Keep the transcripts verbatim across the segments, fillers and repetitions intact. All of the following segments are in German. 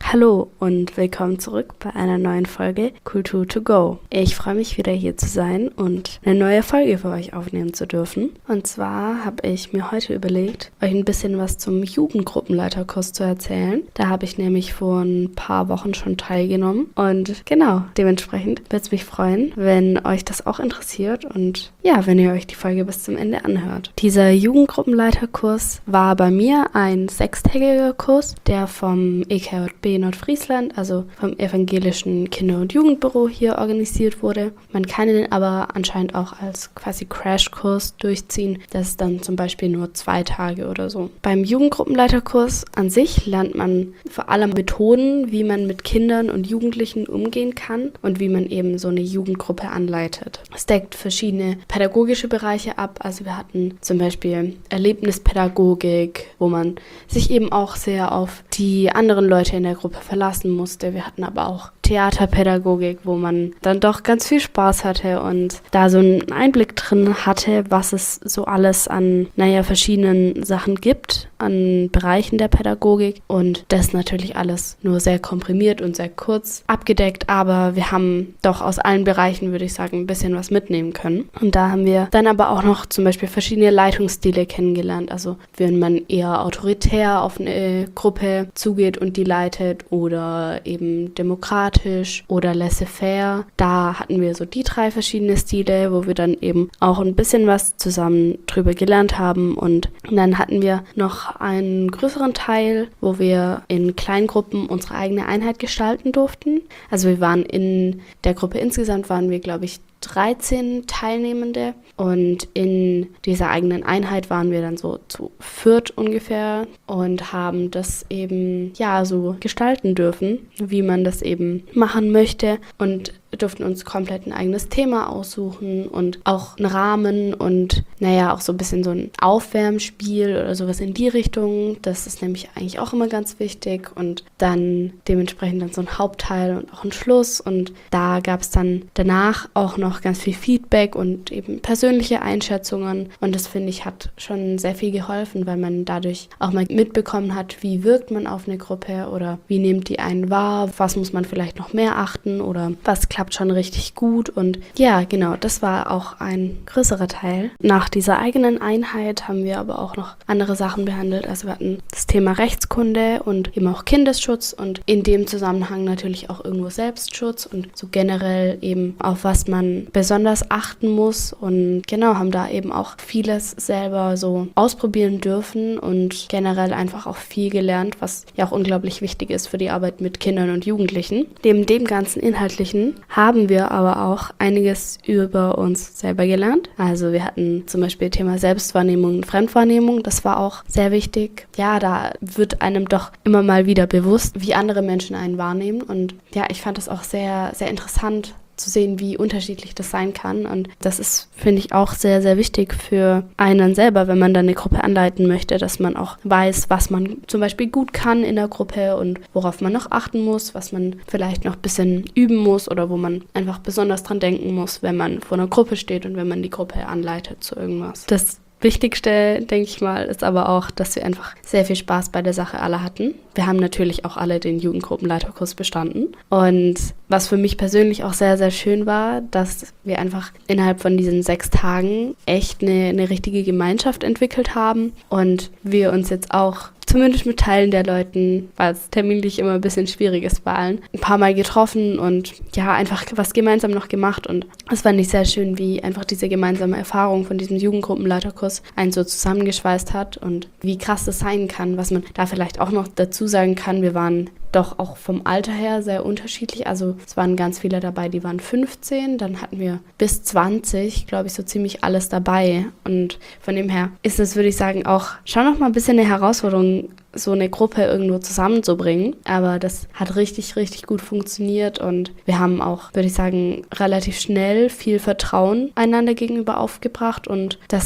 Hallo und willkommen zurück bei einer neuen Folge Kultur to go. Ich freue mich wieder hier zu sein und eine neue Folge für euch aufnehmen zu dürfen. Und zwar habe ich mir heute überlegt, euch ein bisschen was zum Jugendgruppenleiterkurs zu erzählen. Da habe ich nämlich vor ein paar Wochen schon teilgenommen und genau, dementsprechend würde es mich freuen, wenn euch das auch interessiert und ja, wenn ihr euch die Folge bis zum Ende anhört. Dieser Jugendgruppenleiterkurs war bei mir ein sechstägiger Kurs, der vom E K J B Nordfriesland, also vom Evangelischen Kinder- und Jugendbüro hier organisiert wurde. Man kann ihn aber anscheinend auch als quasi Crashkurs durchziehen. Das ist dann zum Beispiel nur zwei Tage oder so. Beim Jugendgruppenleiterkurs an sich lernt man vor allem Methoden, wie man mit Kindern und Jugendlichen umgehen kann und wie man eben so eine Jugendgruppe anleitet. Es deckt verschiedene pädagogische Bereiche ab. Also wir hatten zum Beispiel Erlebnispädagogik, wo man sich eben auch sehr auf die anderen Leute in der Gruppe verlassen musste. Wir hatten aber auch Theaterpädagogik, wo man dann doch ganz viel Spaß hatte und da so einen Einblick drin hatte, was es so alles an, naja, verschiedenen Sachen gibt, an Bereichen der Pädagogik und das natürlich alles nur sehr komprimiert und sehr kurz abgedeckt, aber wir haben doch aus allen Bereichen, würde ich sagen, ein bisschen was mitnehmen können. Und da haben wir dann aber auch noch zum Beispiel verschiedene Leitungsstile kennengelernt, also wenn man eher autoritär auf eine Gruppe zugeht und die leitet oder eben demokratisch oder laissez-faire. Da hatten wir so die drei verschiedene Stile, wo wir dann eben auch ein bisschen was zusammen drüber gelernt haben und dann hatten wir noch einen größeren Teil, wo wir in Kleingruppen unsere eigene Einheit gestalten durften. Also wir waren in der Gruppe insgesamt waren wir, glaube ich, dreizehn Teilnehmende und in dieser eigenen Einheit waren wir dann so zu viert ungefähr und haben das eben ja so gestalten dürfen, wie man das eben machen möchte und durften uns komplett ein eigenes Thema aussuchen und auch einen Rahmen und naja, auch so ein bisschen so ein Aufwärmspiel oder sowas in die Richtung. Das ist nämlich eigentlich auch immer ganz wichtig und dann dementsprechend dann so ein Hauptteil und auch ein Schluss und da gab es dann danach auch noch ganz viel Feedback und eben persönliche Einschätzungen und das finde ich hat schon sehr viel geholfen, weil man dadurch auch mal mitbekommen hat, wie wirkt man auf eine Gruppe oder wie nimmt die einen wahr, was muss man vielleicht noch mehr achten oder was klappt schon richtig gut und ja, genau, das war auch ein größerer Teil. Nach dieser eigenen Einheit haben wir aber auch noch andere Sachen behandelt, also wir hatten das Thema Rechtskunde und eben auch Kindesschutz und in dem Zusammenhang natürlich auch irgendwo Selbstschutz und so generell eben auf was man besonders achten muss und genau, haben da eben auch vieles selber so ausprobieren dürfen und generell einfach auch viel gelernt, was ja auch unglaublich wichtig ist für die Arbeit mit Kindern und Jugendlichen. Neben dem ganzen Inhaltlichen haben wir aber auch einiges über uns selber gelernt. Also wir hatten zum Beispiel Thema Selbstwahrnehmung und Fremdwahrnehmung. Das war auch sehr wichtig. Ja, da wird einem doch immer mal wieder bewusst, wie andere Menschen einen wahrnehmen. Und ja, ich fand das auch sehr, sehr interessant zu sehen, wie unterschiedlich das sein kann. Und das ist, finde ich, auch sehr, sehr wichtig für einen selber, wenn man dann eine Gruppe anleiten möchte, dass man auch weiß, was man zum Beispiel gut kann in der Gruppe und worauf man noch achten muss, was man vielleicht noch ein bisschen üben muss oder wo man einfach besonders dran denken muss, wenn man vor einer Gruppe steht und wenn man die Gruppe anleitet zu irgendwas. Das Wichtigste, denke ich mal, ist aber auch, dass wir einfach sehr viel Spaß bei der Sache alle hatten. Wir haben natürlich auch alle den Jugendgruppenleiterkurs bestanden. Und was für mich persönlich auch sehr, sehr schön war, dass wir einfach innerhalb von diesen sechs Tagen echt eine, eine richtige Gemeinschaft entwickelt haben und wir uns jetzt auch zumindest mit Teilen der Leuten, weil es terminlich immer ein bisschen schwierig ist bei allen, ein paar Mal getroffen und ja, einfach was gemeinsam noch gemacht und das fand ich sehr schön, wie einfach diese gemeinsame Erfahrung von diesem Jugendgruppenleiterkurs einen so zusammengeschweißt hat und wie krass das sein kann, was man da vielleicht auch noch dazu sagen kann, wir waren doch auch vom Alter her sehr unterschiedlich. Also es waren ganz viele dabei, die waren fünfzehn, dann hatten wir bis zwanzig, glaube ich, so ziemlich alles dabei. Und von dem her ist es, würde ich sagen, auch schon noch mal ein bisschen eine Herausforderung, so eine Gruppe irgendwo zusammenzubringen. Aber das hat richtig, richtig gut funktioniert und wir haben auch, würde ich sagen, relativ schnell viel Vertrauen einander gegenüber aufgebracht und das hat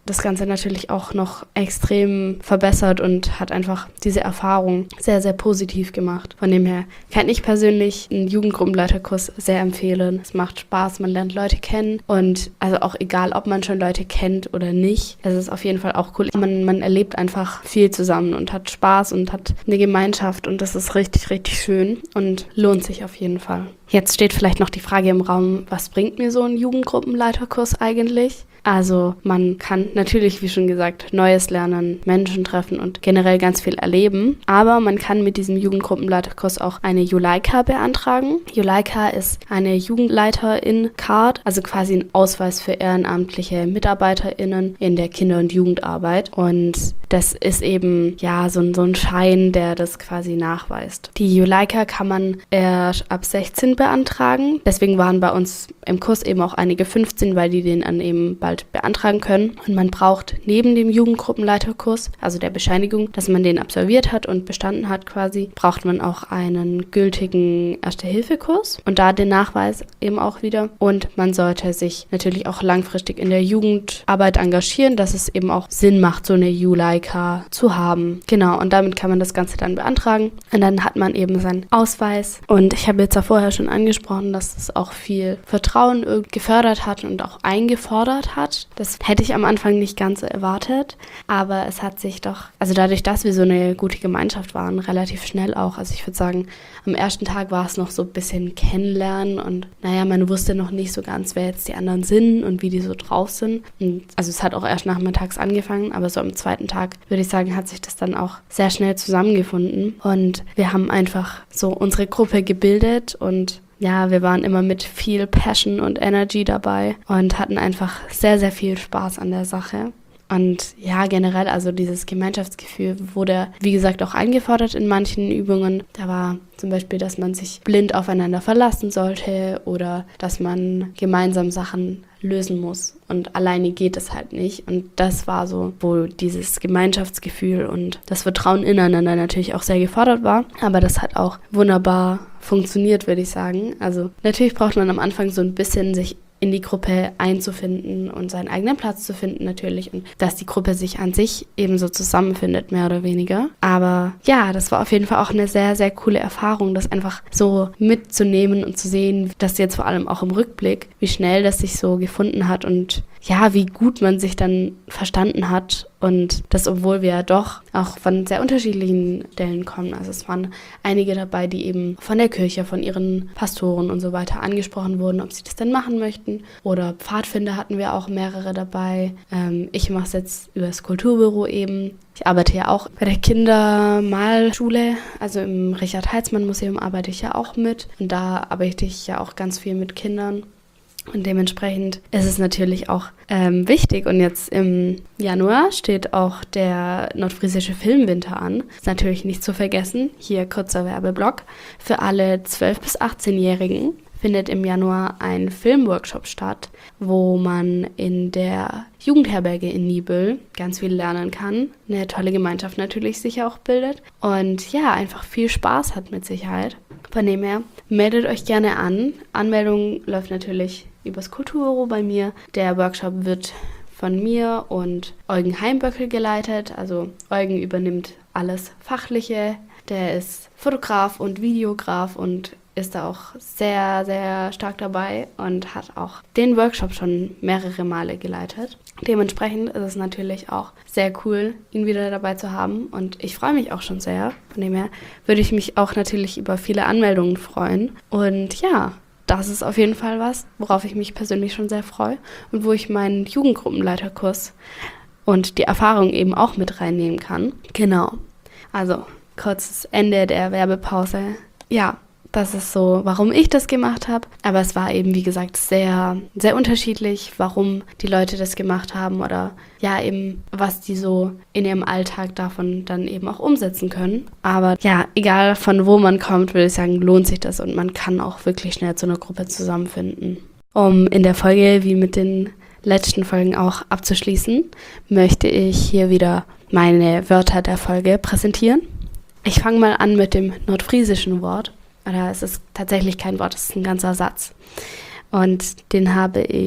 das Ganze natürlich auch noch extrem verbessert und hat einfach diese Erfahrung sehr, sehr positiv gemacht. Von dem her kann ich persönlich einen Jugendgruppenleiterkurs sehr empfehlen. Es macht Spaß, man lernt Leute kennen und also auch egal, ob man schon Leute kennt oder nicht, es ist auf jeden Fall auch cool. Man, man erlebt einfach viel zusammen und hat Spaß und hat eine Gemeinschaft und das ist richtig, richtig schön und lohnt sich auf jeden Fall. Jetzt steht vielleicht noch die Frage im Raum, was bringt mir so ein Jugendgruppenleiterkurs eigentlich? Also man kann natürlich, wie schon gesagt, Neues lernen, Menschen treffen und generell ganz viel erleben. Aber man kann mit diesem Jugendgruppenleiterkurs auch eine Juleika beantragen. Juleika ist eine Jugendleiterin-Card, also quasi ein Ausweis für ehrenamtliche MitarbeiterInnen in der Kinder- und Jugendarbeit. Und das ist eben ja so ein, so ein Schein, der das quasi nachweist. Die Juleika kann man erst ab sechzehn beantragen. Deswegen waren bei uns im Kurs eben auch einige fünfzehn, weil die den dann eben bald beantragen können. Und man braucht neben dem Jugendgruppenleiterkurs, also der Bescheinigung, dass man den absolviert hat und bestanden hat quasi, braucht man auch einen gültigen Erste-Hilfe-Kurs und da den Nachweis eben auch wieder. Und man sollte sich natürlich auch langfristig in der Jugendarbeit engagieren, dass es eben auch Sinn macht, so eine Juleika zu haben. Genau, und damit kann man das Ganze dann beantragen. Und dann hat man eben seinen Ausweis. Und ich habe jetzt ja vorher schon angesprochen, dass es auch viel Vertrauen gefördert hat und auch eingefordert hat. Das hätte ich am Anfang nicht ganz so erwartet, aber es hat sich doch, also dadurch, dass wir so eine gute Gemeinschaft waren, relativ schnell auch, also ich würde sagen, am ersten Tag war es noch so ein bisschen kennenlernen und naja, man wusste noch nicht so ganz, wer jetzt die anderen sind und wie die so drauf sind. Und also es hat auch erst nachmittags angefangen, aber so am zweiten Tag, würde ich sagen, hat sich das dann auch sehr schnell zusammengefunden und wir haben einfach so unsere Gruppe gebildet und ja, wir waren immer mit viel Passion und Energy dabei und hatten einfach sehr, sehr viel Spaß an der Sache. Und ja, generell, also dieses Gemeinschaftsgefühl wurde, wie gesagt, auch eingefordert in manchen Übungen. Da war zum Beispiel, dass man sich blind aufeinander verlassen sollte oder dass man gemeinsam Sachen lösen muss. Und alleine geht es halt nicht. Und das war so, wo dieses Gemeinschaftsgefühl und das Vertrauen ineinander natürlich auch sehr gefordert war. Aber das hat auch wunderbar funktioniert, würde ich sagen. Also natürlich braucht man am Anfang so ein bisschen sich in die Gruppe einzufinden und seinen eigenen Platz zu finden natürlich und dass die Gruppe sich an sich eben so zusammenfindet, mehr oder weniger. Aber ja, das war auf jeden Fall auch eine sehr, sehr coole Erfahrung, das einfach so mitzunehmen und zu sehen, dass jetzt vor allem auch im Rückblick, wie schnell das sich so gefunden hat und ja, wie gut man sich dann verstanden hat und das, obwohl wir ja doch auch von sehr unterschiedlichen Stellen kommen. Also es waren einige dabei, die eben von der Kirche, von ihren Pastoren und so weiter angesprochen wurden, ob sie das denn machen möchten. Oder Pfadfinder hatten wir auch mehrere dabei. Ähm, ich mache es jetzt über das Kulturbüro eben. Ich arbeite ja auch bei der Kindermalschule, also im Richard-Heitzmann-Museum arbeite ich ja auch mit. Und da arbeite ich ja auch ganz viel mit Kindern. Und dementsprechend ist es natürlich auch ähm, wichtig. Und jetzt im Januar steht auch der nordfriesische Filmwinter an. Ist natürlich nicht zu vergessen. Hier kurzer Werbeblock. Für alle zwölf- bis achtzehnjährigen findet im Januar ein Filmworkshop statt, wo man in der Jugendherberge in Nibel ganz viel lernen kann. Eine tolle Gemeinschaft natürlich sich auch bildet. Und ja, einfach viel Spaß hat mit Sicherheit. Von dem her, meldet euch gerne an. Anmeldung läuft natürlich übers Kulturbüro bei mir. Der Workshop wird von mir und Eugen Heimböckel geleitet. Also Eugen übernimmt alles Fachliche. Der ist Fotograf und Videograf und ist da auch sehr, sehr stark dabei und hat auch den Workshop schon mehrere Male geleitet. Dementsprechend ist es natürlich auch sehr cool, ihn wieder dabei zu haben und ich freue mich auch schon sehr. Von dem her würde ich mich auch natürlich über viele Anmeldungen freuen. Und ja, das ist auf jeden Fall was, worauf ich mich persönlich schon sehr freue und wo ich meinen Jugendgruppenleiterkurs und die Erfahrung eben auch mit reinnehmen kann. Genau, also kurzes Ende der Werbepause. Ja, das ist so, warum ich das gemacht habe. Aber es war eben, wie gesagt, sehr, sehr unterschiedlich, warum die Leute das gemacht haben oder ja eben, was die so in ihrem Alltag davon dann eben auch umsetzen können. Aber ja, egal von wo man kommt, würde ich sagen, lohnt sich das und man kann auch wirklich schnell zu einer Gruppe zusammenfinden. Um in der Folge, wie mit den letzten Folgen auch abzuschließen, möchte ich hier wieder meine Wörter der Folge präsentieren. Ich fange mal an mit dem nordfriesischen Wort. Oder es ist tatsächlich kein Wort, es ist ein ganzer Satz. Und den habe ich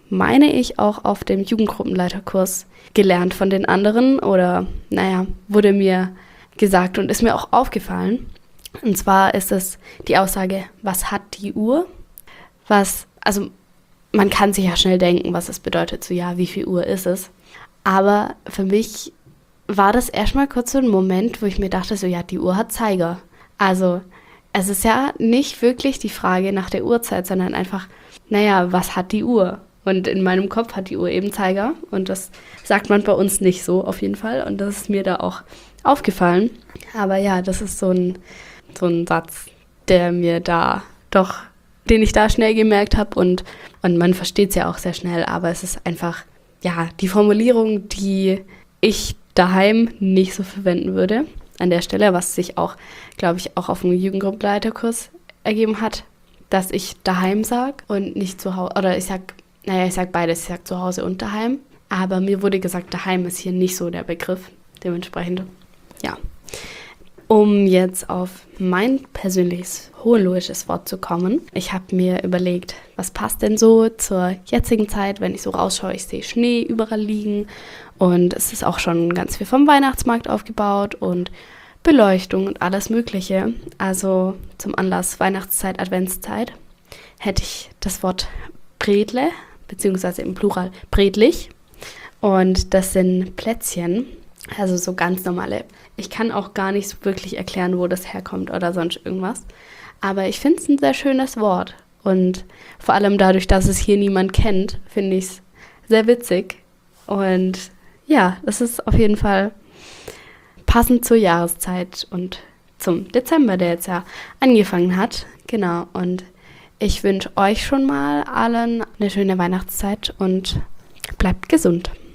meine ich, auch auf dem Jugendgruppenleiterkurs gelernt von den anderen oder, naja, wurde mir gesagt und ist mir auch aufgefallen. Und zwar ist es die Aussage, was hat die Uhr? Was, also man kann sich ja schnell denken, was es bedeutet, so ja, wie viel Uhr ist es? Aber für mich war das erstmal kurz so ein Moment, wo ich mir dachte, so ja, die Uhr hat Zeiger. Also es ist ja nicht wirklich die Frage nach der Uhrzeit, sondern einfach, naja, was hat die Uhr? Und in meinem Kopf hat die Uhr eben Zeiger und das sagt man bei uns nicht so auf jeden Fall und das ist mir da auch aufgefallen. Aber ja, das ist so ein, so ein Satz, der mir da doch, den ich da schnell gemerkt habe und, und man versteht es ja auch sehr schnell, aber es ist einfach, ja, die Formulierung, die ich daheim nicht so verwenden würde an der Stelle, was sich auch, glaube ich, auch auf dem Jugendgruppenleiterkurs ergeben hat, dass ich daheim sage und nicht zu Hause, oder ich sage, naja, ich sage beides, ich sage zu Hause und daheim, aber mir wurde gesagt, daheim ist hier nicht so der Begriff, dementsprechend, ja. Um jetzt auf mein persönliches hohenlohisches Wort zu kommen, ich habe mir überlegt, was passt denn so zur jetzigen Zeit, wenn ich so rausschaue, ich sehe Schnee überall liegen und es ist auch schon ganz viel vom Weihnachtsmarkt aufgebaut und Beleuchtung und alles Mögliche. Also zum Anlass Weihnachtszeit, Adventszeit hätte ich das Wort Bredle, beziehungsweise im Plural bredlich. Und das sind Plätzchen, also so ganz normale. Ich kann auch gar nicht so wirklich erklären, wo das herkommt oder sonst irgendwas. Aber ich finde es ein sehr schönes Wort. Und vor allem dadurch, dass es hier niemand kennt, finde ich es sehr witzig. Und ja, das ist auf jeden Fall passend zur Jahreszeit und zum Dezember, der jetzt ja angefangen hat. Genau, und ich wünsche euch schon mal allen eine schöne Weihnachtszeit und bleibt gesund.